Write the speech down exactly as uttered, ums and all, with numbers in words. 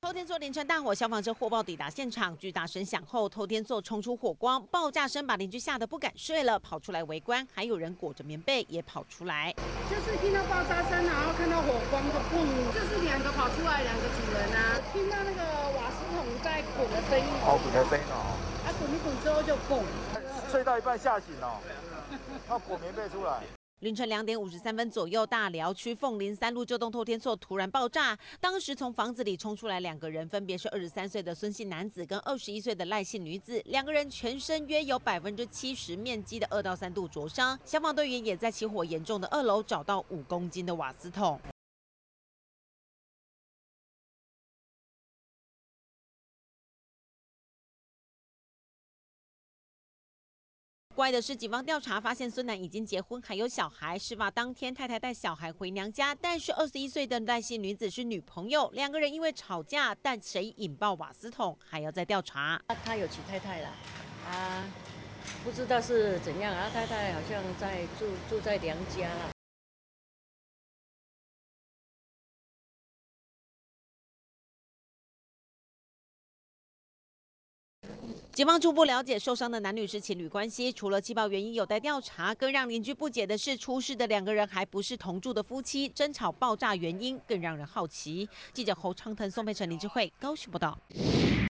透天厝凌晨大火，消防车获报抵达现场，巨大声响后，透天厝冲出火光，爆炸声把邻居吓得不敢睡了，跑出来围观，还有人裹着棉被也跑出来。 就是听到爆炸声，然后看到火光的砰，就是两个跑出来，两个主人啊，听到那个瓦斯桶在滚的声音， 哦，滚的声音哦， 啊，滚一滚之后就砰， 睡到一半吓醒哦，要裹棉被出来。 凌晨两点五十三分左右，大寮区凤林三路这栋透天厝突然爆炸。当时从房子里冲出来两个人，分别是二十三岁的孙姓男子跟二十一岁的赖姓女子。两个人全身约有百分之七十面积的二到三度灼伤。消防队员也在起火严重的二楼找到五公斤的瓦斯桶。怪的是，警方调查发现孙男已经结婚，还有小孩。事发当天，太太带小孩回娘家，但是二十一岁的赖姓女子是女朋友，两个人因为吵架，但谁引爆瓦斯桶还要再调查。 他有娶太太了，啊，不知道是怎样啊，太太好像在住住在娘家了。 警方初步了解，受伤的男女是情侣关系，除了气爆原因有待调查，更让邻居不解的是，出事的两个人还不是同住的夫妻，争吵爆炸原因更让人好奇。记者侯昌腾、宋佩成、林智慧高雄报道。